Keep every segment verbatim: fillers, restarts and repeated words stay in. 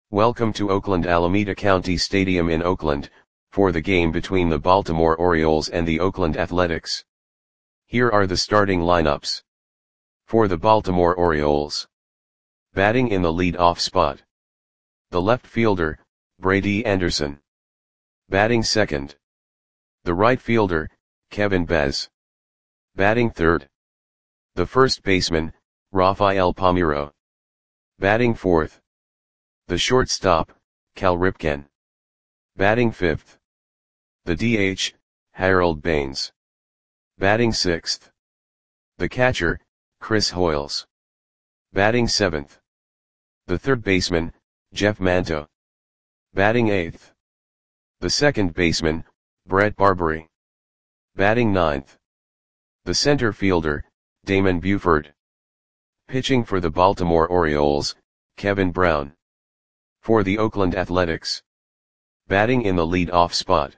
Welcome to Oakland Alameda County Stadium in Oakland, for the game between the Baltimore Orioles and the Oakland Athletics. Here are the starting lineups. For the Baltimore Orioles. Batting in the lead-off spot. The left fielder, Brady Anderson. Batting second. The right fielder, Kevin Bez. Batting third. The first baseman, Rafael Palmeiro. Batting fourth. The shortstop, Cal Ripken. Batting fifth. The D H, Harold Baines. Batting sixth. The catcher, Chris Hoiles. Batting seventh. The third baseman, Jeff Manto. Batting eighth. The second baseman, Brett Barbary. Batting ninth. The center fielder, Damon Buford. Pitching for the Baltimore Orioles, Kevin Brown. For the Oakland Athletics. Batting in the lead-off spot.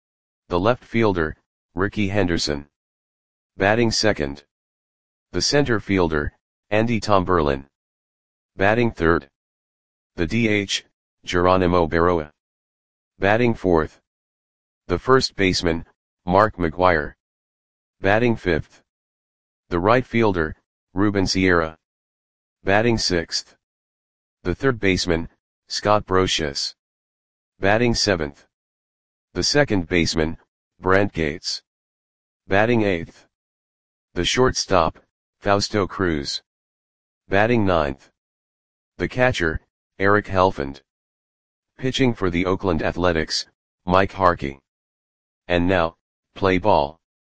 The left fielder, Rickey Henderson. Batting second. The center fielder, Andy Tomberlin. Batting third. The D H, Geronimo Berroa. Batting fourth. The first baseman, Mark McGwire. Batting fifth. The right fielder, Ruben Sierra. Batting sixth. The third baseman, Scott Brosius. Batting seventh. The second baseman, Brent Gates. Batting eighth. The shortstop, Fausto Cruz. Batting ninth. The catcher, Eric Helfand. Pitching for the Oakland Athletics, Mike Harkey. And now, play ball.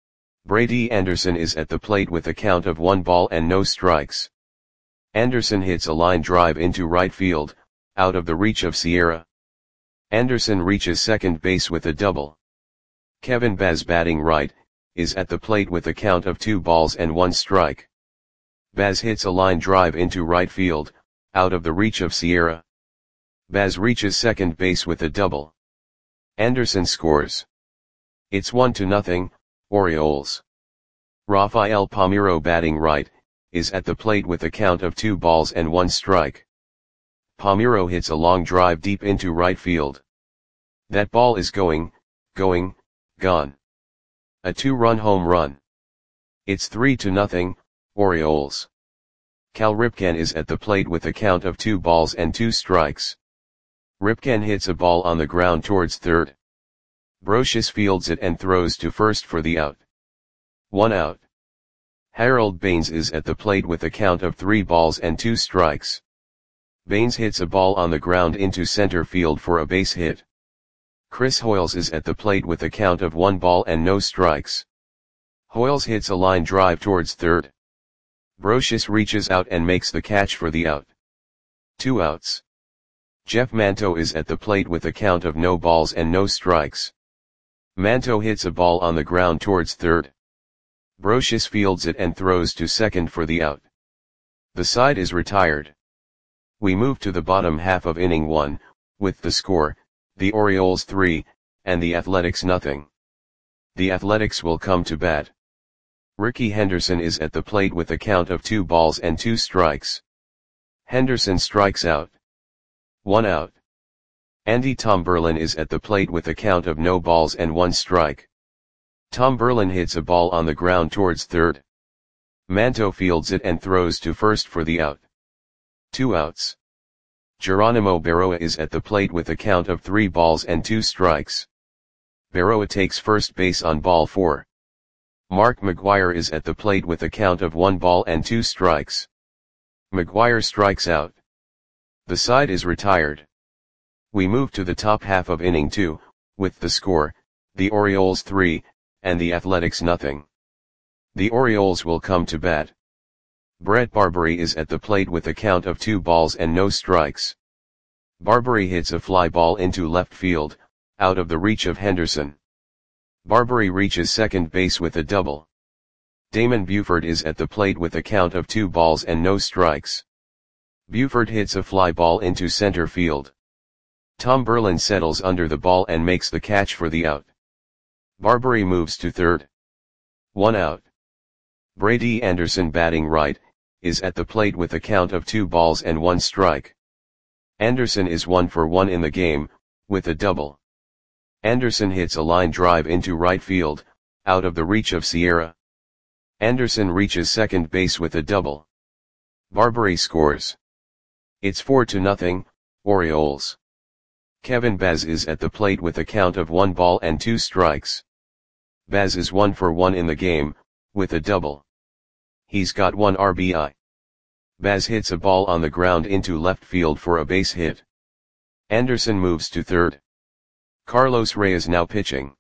Brady Anderson is at the plate with a count of one ball and no strikes. Anderson hits a line drive into right field, out of the reach of Sierra. Anderson reaches second base with a double. Kevin Bez, batting right, is at the plate with a count of two balls and one strike. Bez hits a line drive into right field, out of the reach of Sierra. Bez reaches second base with a double. Anderson scores. It's one to nothing, Orioles. Rafael Palmeiro, batting right, is at the plate with a count of two balls and one strike. Palmeiro hits a long drive deep into right field. That ball is going, going, gone. A two-run home run. It's three to nothing, Orioles. Cal Ripken is at the plate with a count of two balls and two strikes. Ripken hits a ball on the ground towards third. Brosius fields it and throws to first for the out. One out. Harold Baines is at the plate with a count of three balls and two strikes. Baines hits a ball on the ground into center field for a base hit. Chris Hoiles is at the plate with a count of one ball and no strikes. Hoiles hits a line drive towards third. Brosius reaches out and makes the catch for the out. Two outs. Jeff Manto is at the plate with a count of no balls and no strikes. Manto hits a ball on the ground towards third. Brosius fields it and throws to second for the out. The side is retired. We move to the bottom half of inning one, with the score, the Orioles three, and the Athletics nothing. The Athletics will come to bat. Rickey Henderson is at the plate with a count of two balls and two strikes. Henderson strikes out. One out. Andy Tomberlin is at the plate with a count of no balls and one strike. Tomberlin hits a ball on the ground towards third. Manto fields it and throws to first for the out. Two outs. Geronimo Berroa is at the plate with a count of three balls and two strikes. Berroa takes first base on ball four. Mark McGwire is at the plate with a count of one ball and two strikes. McGwire strikes out. The side is retired. We move to the top half of inning two, with the score, the Orioles three, and the Athletics nothing. The Orioles will come to bat. Brett Barbary is at the plate with a count of two balls and no strikes. Barbary hits a fly ball into left field, out of the reach of Henderson. Barbary reaches second base with a double. Damon Buford is at the plate with a count of two balls and no strikes. Buford hits a fly ball into center field. Tomberlin settles under the ball and makes the catch for the out. Barbary moves to third. One out. Brady Anderson, batting right, is at the plate with a count of two balls and one strike. Anderson is one for one in the game, with a double. Anderson hits a line drive into right field, out of the reach of Sierra. Anderson reaches second base with a double. Barbary scores. It's four to nothing, Orioles. Kevin Baz is at the plate with a count of one ball and two strikes. Baz is one for one in the game, with a double. He's got one R B I. Baz hits a ball on the ground into left field for a base hit. Anderson moves to third. Carlos Reyes now pitching.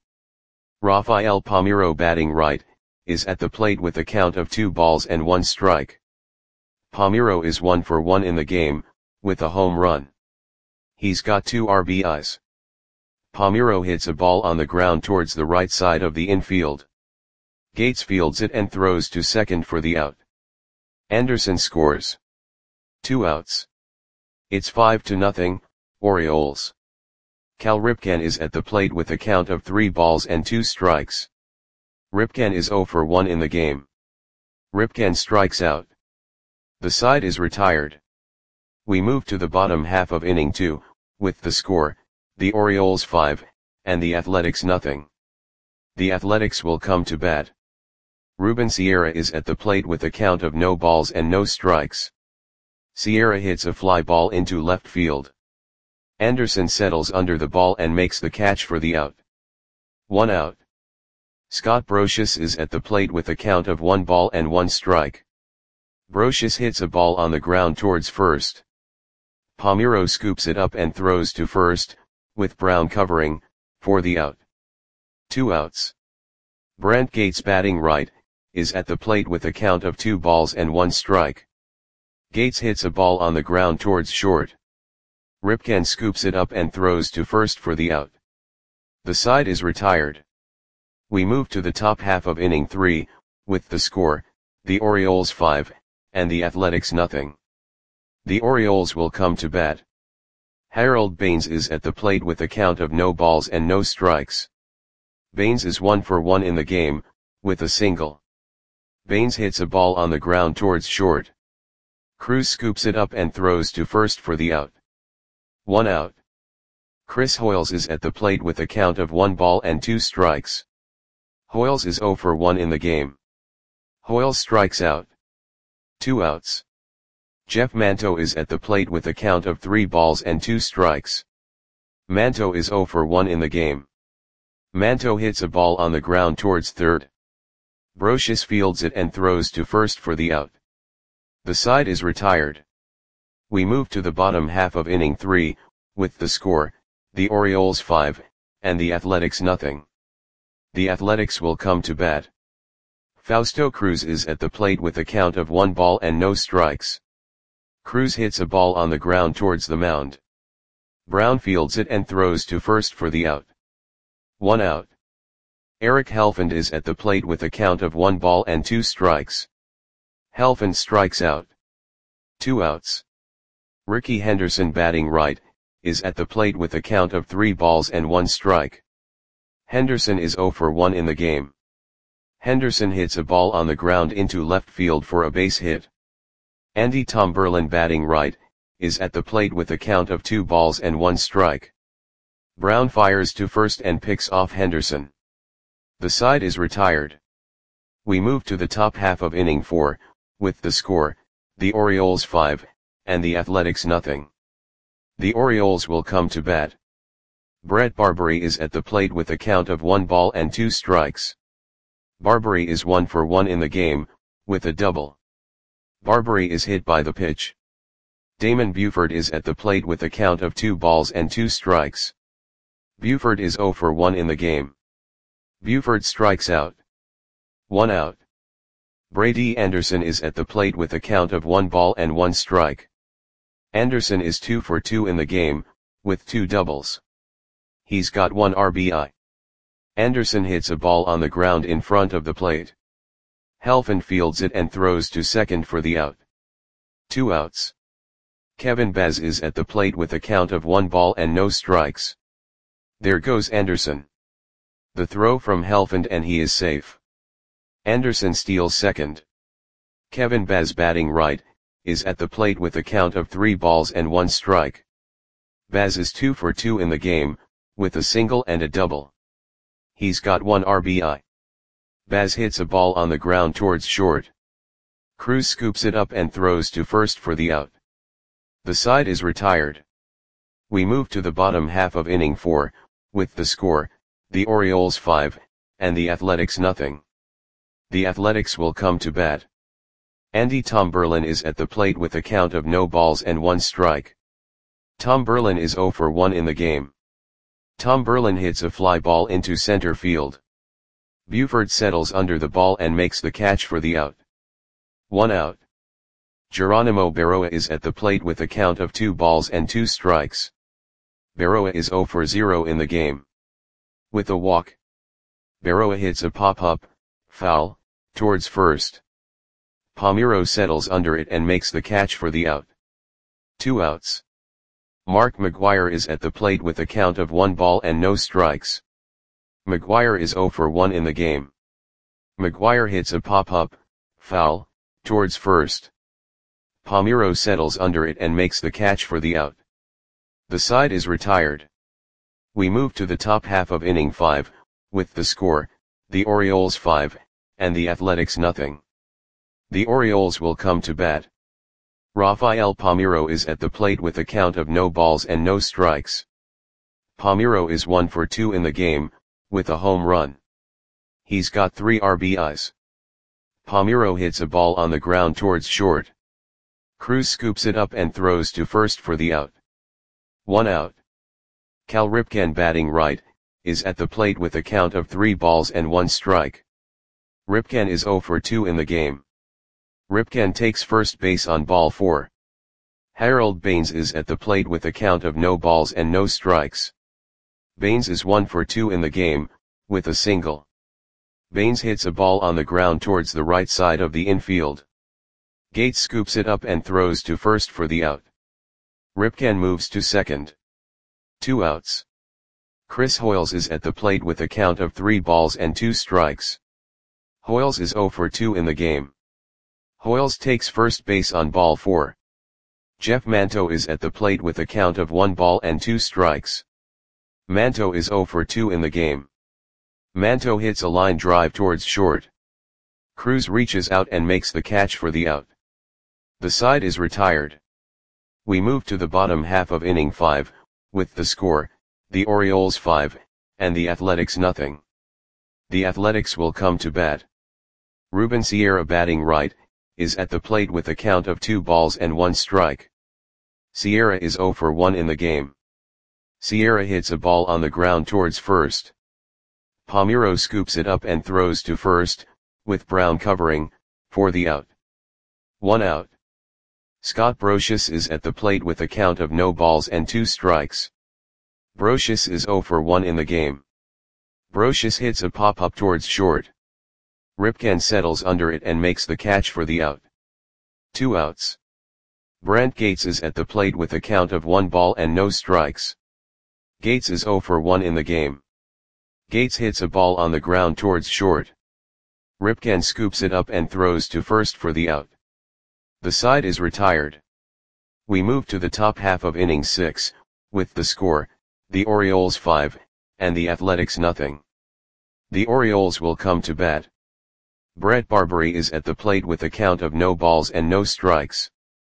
Rafael Palmeiro batting right, is at the plate with a count of two balls and one strike. Palmeiro is one for one in the game, with a home run. He's got two R B Is. Palmeiro hits a ball on the ground towards the right side of the infield. Gates fields it and throws to second for the out. Anderson scores. Two outs. It's five to nothing, Orioles. Cal Ripken is at the plate with a count of three balls and two strikes. Ripken is zero for one in the game. Ripken strikes out. The side is retired. We move to the bottom half of inning two, with the score, the Orioles five, and the Athletics nothing. The Athletics will come to bat. Ruben Sierra is at the plate with a count of no balls and no strikes. Sierra hits a fly ball into left field. Anderson settles under the ball and makes the catch for the out. One out. Scott Brosius is at the plate with a count of one ball and one strike. Brosius hits a ball on the ground towards first. Palmeiro scoops it up and throws to first, with Brown covering, for the out. Two outs. Brent Gates batting right, is at the plate with a count of two balls and one strike. Gates hits a ball on the ground towards short. Ripken scoops it up and throws to first for the out. The side is retired. We move to the top half of inning three, with the score, the Orioles five, and the Athletics nothing. The Orioles will come to bat. Harold Baines is at the plate with a count of no balls and no strikes. Baines is one for one in the game, with a single. Baines hits a ball on the ground towards short. Cruz scoops it up and throws to first for the out. One out. Chris Hoiles is at the plate with a count of one ball and two strikes. Hoiles is zero for one in the game. Hoiles strikes out. Two outs. Jeff Manto is at the plate with a count of three balls and two strikes. Manto is zero for one in the game. Manto hits a ball on the ground towards third. Brosius fields it and throws to first for the out. The side is retired. We move to the bottom half of inning three, with the score, the Orioles five, and the Athletics nothing. The Athletics will come to bat. Fausto Cruz is at the plate with a count of one ball and no strikes. Cruz hits a ball on the ground towards the mound. Brown fields it and throws to first for the out. One out. Eric Helfand is at the plate with a count of one ball and two strikes. Helfand strikes out. Two outs. Ricky Henderson batting right, is at the plate with a count of three balls and one strike. Henderson is zero for one in the game. Henderson hits a ball on the ground into left field for a base hit. Andy Tom Berlin batting right, is at the plate with a count of two balls and one strike. Brown fires to first and picks off Henderson. The side is retired. We move to the top half of inning four, with the score, the Orioles five, and the Athletics nothing. The Orioles will come to bat. Brett Barbary is at the plate with a count of one ball and two strikes. Barbary is one for one in the game, with a double. Barbary is hit by the pitch. Damon Buford is at the plate with a count of two balls and two strikes. Buford is zero for one in the game. Buford strikes out. One out. Brady Anderson is at the plate with a count of one ball and one strike. Anderson is two for two in the game, with two doubles. He's got one R B I. Anderson hits a ball on the ground in front of the plate. Helfand fields it and throws to second for the out. Two outs. Kevin Baz is at the plate with a count of one ball and no strikes. There goes Anderson. The throw from Helfand and he is safe. Anderson steals second. Kevin Baz batting right, is at the plate with a count of three balls and one strike. Baz is two for two in the game, with a single and a double. He's got one R B I. Baz hits a ball on the ground towards short. Cruz scoops it up and throws to first for the out. The side is retired. We move to the bottom half of inning four, with the score, the Orioles five, and the Athletics nothing. The Athletics will come to bat. Andy Tom Berlin is at the plate with a count of no balls and one strike. Tom Berlin is zero for one in the game. Tom Berlin hits a fly ball into center field. Buford settles under the ball and makes the catch for the out. One out. Geronimo Berroa is at the plate with a count of two balls and two strikes. Berroa is zero for zero in the game. With a walk, Berroa hits a pop-up, foul, towards first. Palmeiro settles under it and makes the catch for the out. Two outs. Mark McGwire is at the plate with a count of one ball and no strikes. McGwire is zero for one in the game. McGwire hits a pop-up, foul, towards first. Palmeiro settles under it and makes the catch for the out. The side is retired. We move to the top half of inning five, with the score, the Orioles five, and the Athletics nothing. The Orioles will come to bat. Rafael Palmeiro is at the plate with a count of no balls and no strikes. Palmeiro is one for two in the game, with a home run. He's got three R B Is. Palmeiro hits a ball on the ground towards short. Cruz scoops it up and throws to first for the out. One out. Cal Ripken, batting right, is at the plate with a count of three balls and one strike. Ripken is zero for two in the game. Ripken takes first base on ball four. Harold Baines is at the plate with a count of no balls and no strikes. Baines is one for two in the game, with a single. Baines hits a ball on the ground towards the right side of the infield. Gates scoops it up and throws to first for the out. Ripken moves to second. Two outs. Chris Hoiles is at the plate with a count of three balls and two strikes. Hoiles is zero for two in the game. Hoiles takes first base on ball four. Jeff Manto is at the plate with a count of one ball and two strikes. Manto is zero for two in the game. Manto hits a line drive towards short. Cruz reaches out and makes the catch for the out. The side is retired. We move to the bottom half of inning five, with the score, the Orioles five, and the Athletics nothing. The Athletics will come to bat. Ruben Sierra, batting right, is at the plate with a count of two balls and one strike. Sierra is zero for one in the game. Sierra hits a ball on the ground towards first. Palmeiro scoops it up and throws to first, with Brown covering, for the out. One out. Scott Brosius is at the plate with a count of no balls and two strikes. Brosius is zero for one in the game. Brosius hits a pop-up towards short. Ripken settles under it and makes the catch for the out. Two outs. Brent Gates is at the plate with a count of one ball and no strikes. Gates is zero for one in the game. Gates hits a ball on the ground towards short. Ripken scoops it up and throws to first for the out. The side is retired. We move to the top half of inning six, with the score, the Orioles five, and the Athletics nothing. The Orioles will come to bat. Brett Barbary is at the plate with a count of no balls and no strikes.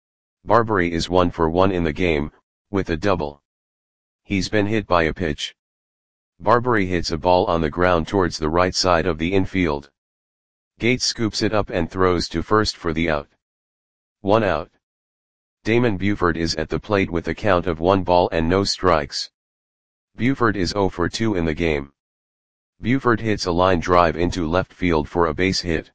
Barbary is one for one in the game, with a double. He's been hit by a pitch. Barbary hits a ball on the ground towards the right side of the infield. Gates scoops it up and throws to first for the out. One out. Damon Buford is at the plate with a count of one ball and no strikes. Buford is zero for two in the game. Buford hits a line drive into left field for a base hit.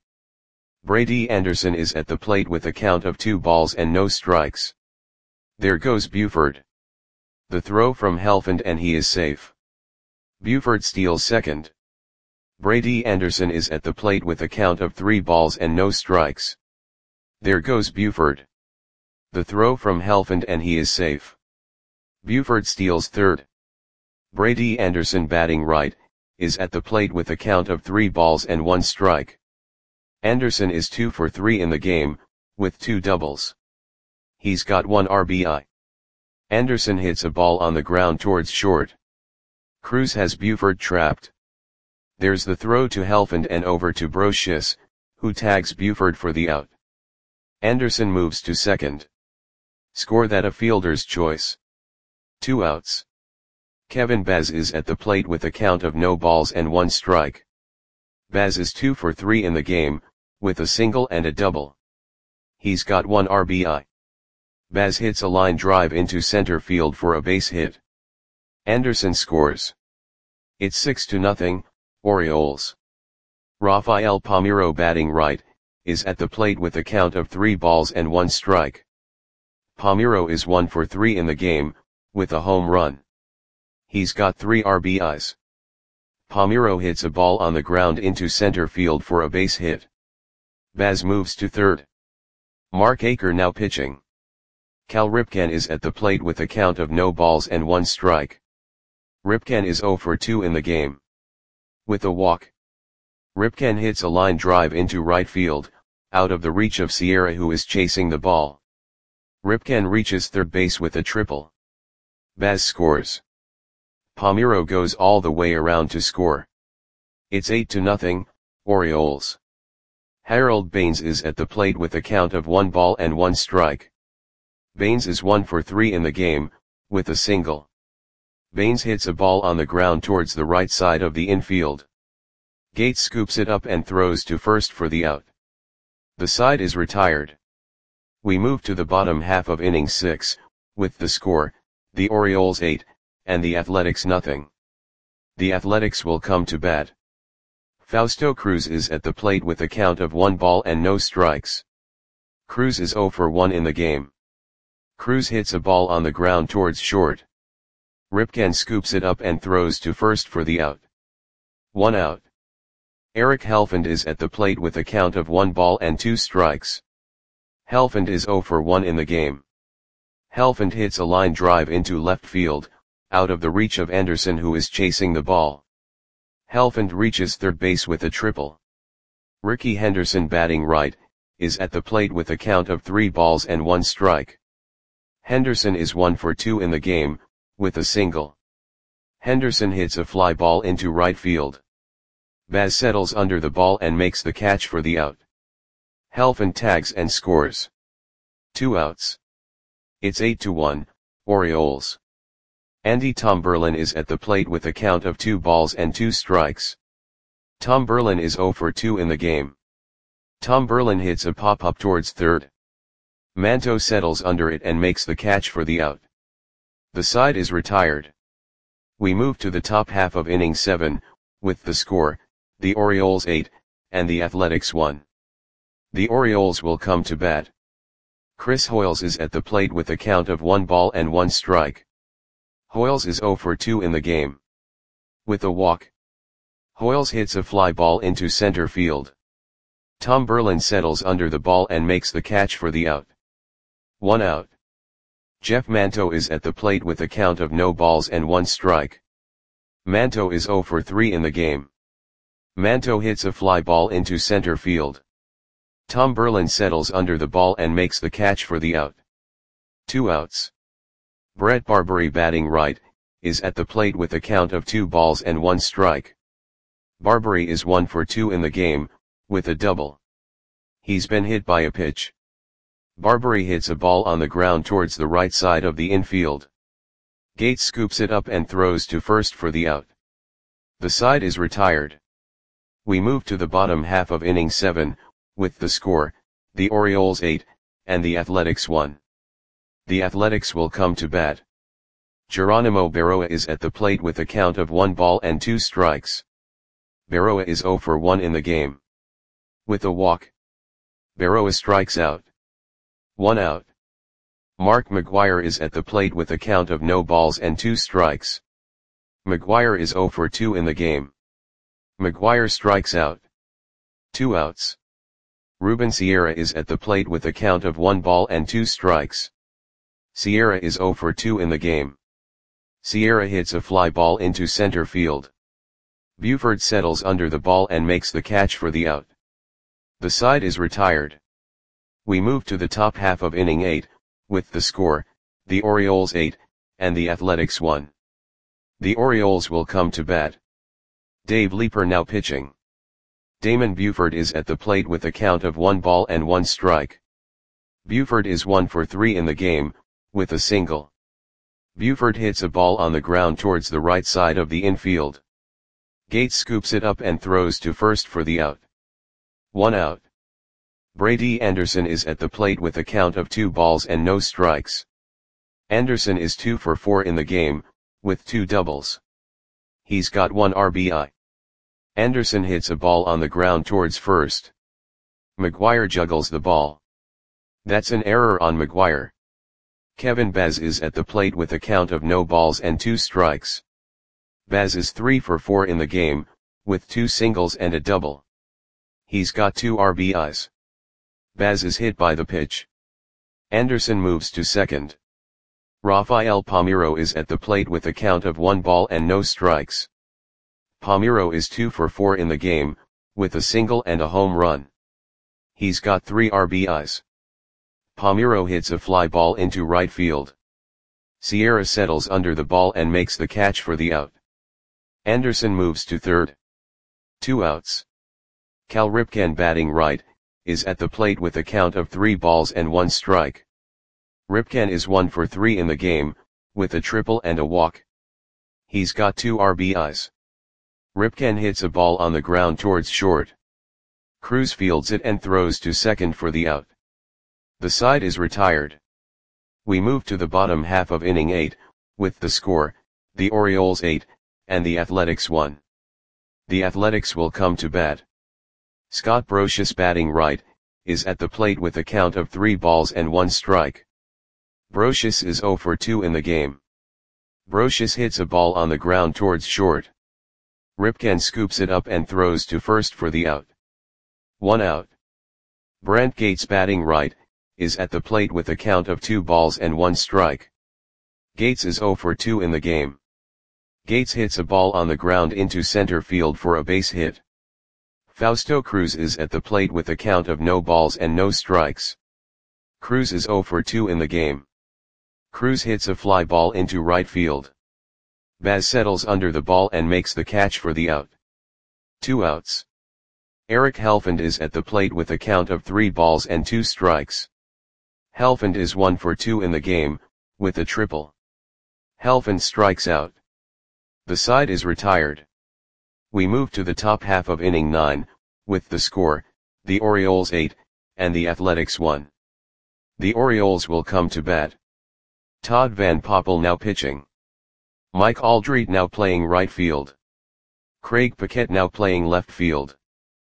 Brady Anderson is at the plate with a count of two balls and no strikes. There goes Buford. The throw from Helfand and he is safe. Buford steals second. Brady Anderson is at the plate with a count of three balls and no strikes. There goes Buford. The throw from Helfand and he is safe. Buford steals third. Brady Anderson, batting right, is at the plate with a count of three balls and one strike. Anderson is two for three in the game, with two doubles. He's got one R B I. Anderson hits a ball on the ground towards short. Cruz has Buford trapped. There's the throw to Helfand and over to Brocious, who tags Buford for the out. Anderson moves to second. Score that a fielder's choice. Two outs. Kevin Baz is at the plate with a count of no balls and one strike. Baz is two for three in the game, with a single and a double. He's got one R B I. Baz hits a line drive into center field for a base hit. Anderson scores. It's six to nothing, Orioles. Rafael Palmeiro, batting right, is at the plate with a count of three balls and one strike. Palmeiro is one for three in the game, with a home run. He's got three R B Is. Palmeiro hits a ball on the ground into center field for a base hit. Baz moves to third. Mark Aker now pitching. Cal Ripken is at the plate with a count of no balls and one strike. Ripken is zero for two in the game. With a walk. Ripken hits a line drive into right field, out of the reach of Sierra, who is chasing the ball. Ripken reaches third base with a triple. Baz scores. Palmeiro goes all the way around to score. It's eight to nothing, Orioles. Harold Baines is at the plate with a count of one ball and one strike. Baines is one for three in the game, with a single. Baines hits a ball on the ground towards the right side of the infield. Gates scoops it up and throws to first for the out. The side is retired. We move to the bottom half of inning six, with the score, the Orioles eight, and the Athletics nothing. The Athletics will come to bat. Fausto Cruz is at the plate with a count of one ball and no strikes. Cruz is zero for one in the game. Cruz hits a ball on the ground towards short. Ripken scoops it up and throws to first for the out. One out. Eric Helfand is at the plate with a count of one ball and two strikes. Helfand is zero for one in the game. Helfand hits a line drive into left field, out of the reach of Anderson, who is chasing the ball. Helfand reaches third base with a triple. Ricky Henderson, batting right, is at the plate with a count of three balls and one strike. Henderson is one for two in the game, with a single. Henderson hits a fly ball into right field. Baz settles under the ball and makes the catch for the out. Helfand tags and scores. Two outs. It's eight to one, Orioles. Andy Tom Berlin is at the plate with a count of two balls and two strikes. Tom Berlin is zero for two in the game. Tom Berlin hits a pop-up towards third. Manto settles under it and makes the catch for the out. The side is retired. We move to the top half of inning seven, with the score, the Orioles eight, and the Athletics one. The Orioles will come to bat. Chris Hoiles is at the plate with a count of one ball and one strike. Hoiles is zero for two in the game. With a walk. Hoiles hits a fly ball into center field. Tom Berlin settles under the ball and makes the catch for the out. One out. Jeff Manto is at the plate with a count of no balls and one strike. Manto is zero for three in the game. Manto hits a fly ball into center field. Tom Berlin settles under the ball and makes the catch for the out. Two outs. Brett Barbary, batting right, is at the plate with a count of two balls and one strike. Barbary is one for two in the game, with a double. He's been hit by a pitch. Barbary hits a ball on the ground towards the right side of the infield. Gates scoops it up and throws to first for the out. The side is retired. We move to the bottom half of inning seven, with the score, the Orioles eight, and the Athletics one. The Athletics will come to bat. Geronimo Berroa is at the plate with a count of one ball and two strikes. Berroa is zero for one in the game. With a walk. Berroa strikes out. One out. Mark McGwire is at the plate with a count of no balls and two strikes. McGwire is zero for two in the game. McGwire strikes out. Two outs. Ruben Sierra is at the plate with a count of one ball and two strikes. Sierra is zero for two in the game. Sierra hits a fly ball into center field. Buford settles under the ball and makes the catch for the out. The side is retired. We move to the top half of inning eight, with the score, the Orioles eight, and the Athletics one. The Orioles will come to bat. Dave Leeper now pitching. Damon Buford is at the plate with a count of one ball and one strike. Buford is one for three in the game, with a single. Buford hits a ball on the ground towards the right side of the infield. Gates scoops it up and throws to first for the out. One out. Brady Anderson is at the plate with a count of two balls and no strikes. Anderson is two for four in the game, with two doubles. He's got one R B I. Anderson hits a ball on the ground towards first. McGuire juggles the ball. That's an error on McGuire. Kevin Baz is at the plate with a count of no balls and two strikes. Baz is three for four in the game, with two singles and a double. He's got two R B Is. Baz is hit by the pitch. Anderson moves to second. Rafael Palmeiro is at the plate with a count of one ball and no strikes. Palmeiro is two for four in the game, with a single and a home run. He's got three R B Is. Palmeiro hits a fly ball into right field. Sierra settles under the ball and makes the catch for the out. Anderson moves to third. Two outs. Cal Ripken, batting right, is at the plate with a count of three balls and one strike. Ripken is one for three in the game, with a triple and a walk. He's got two R B Is. Ripken hits a ball on the ground towards short. Cruz fields it and throws to second for the out. The side is retired. We move to the bottom half of inning eight, with the score, the Orioles eight, and the Athletics one. The Athletics will come to bat. Scott Brosius, batting right, is at the plate with a count of three balls and one strike. Brosius is zero for two in the game. Brosius hits a ball on the ground towards short. Ripken scoops it up and throws to first for the out. One out. Brent Gates, batting right, is at the plate with a count of two balls and one strike. Gates is zero for two in the game. Gates hits a ball on the ground into center field for a base hit. Fausto Cruz is at the plate with a count of no balls and no strikes. Cruz is zero for two in the game. Cruz hits a fly ball into right field. Baz settles under the ball and makes the catch for the out. Two outs. Eric Helfand is at the plate with a count of three balls and two strikes. Helfand is one for two in the game, with a triple. Helfand strikes out. The side is retired. We move to the top half of inning nine, with the score, the Orioles eight, and the Athletics one. The Orioles will come to bat. Todd Van Poppel now pitching. Mike Aldrete now playing right field. Craig Paquette now playing left field.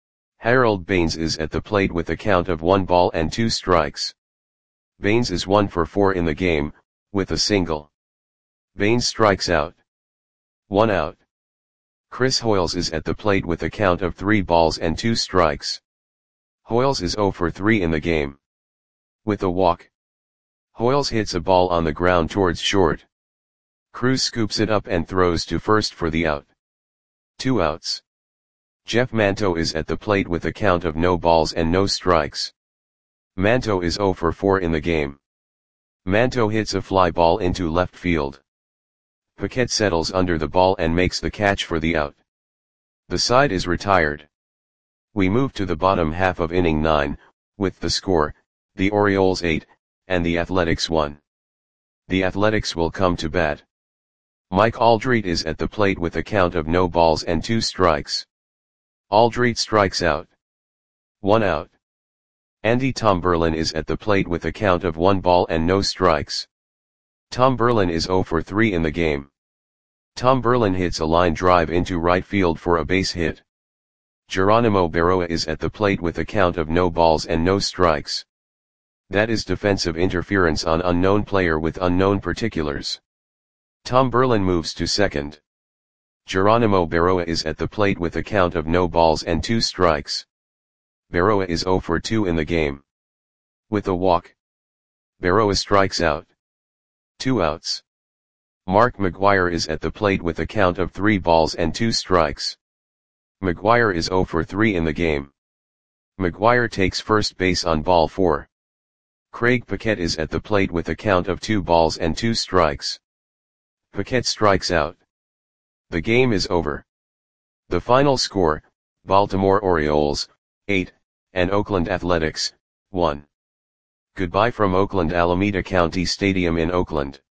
Harold Baines is at the plate with a count of one ball and two strikes. Baines is one for four in the game, with a single. Baines strikes out. One out. Chris Hoiles is at the plate with a count of three balls and two strikes. Hoiles is zero for three in the game. With a walk. Hoiles hits a ball on the ground towards short. Cruz scoops it up and throws to first for the out. Two outs. Jeff Manto is at the plate with a count of no balls and no strikes. Manto is zero for four in the game. Manto hits a fly ball into left field. Paquette settles under the ball and makes the catch for the out. The side is retired. We move to the bottom half of inning nine, with the score, the Orioles eight, and the Athletics one. The Athletics will come to bat. Mike Aldrete is at the plate with a count of no balls and two strikes. Aldrete strikes out. One out. Andy Tom Berlin is at the plate with a count of one ball and no strikes. Tom Berlin is zero for three in the game. Tom Berlin hits a line drive into right field for a base hit. Geronimo Berroa is at the plate with a count of no balls and no strikes. That is defensive interference on unknown player with unknown particulars. Tom Berlin moves to second. Geronimo Berroa is at the plate with a count of no balls and two strikes. Berroa is zero for two in the game. With a walk. Berroa strikes out. Two outs. Mark McGuire is at the plate with a count of three balls and two strikes. McGuire is zero for three in the game. McGuire takes first base on ball four. Craig Paquette is at the plate with a count of two balls and two strikes. Paquette strikes out. The game is over. The final score, Baltimore Orioles, eight, and Oakland Athletics, one. Goodbye from Oakland Alameda County Stadium in Oakland.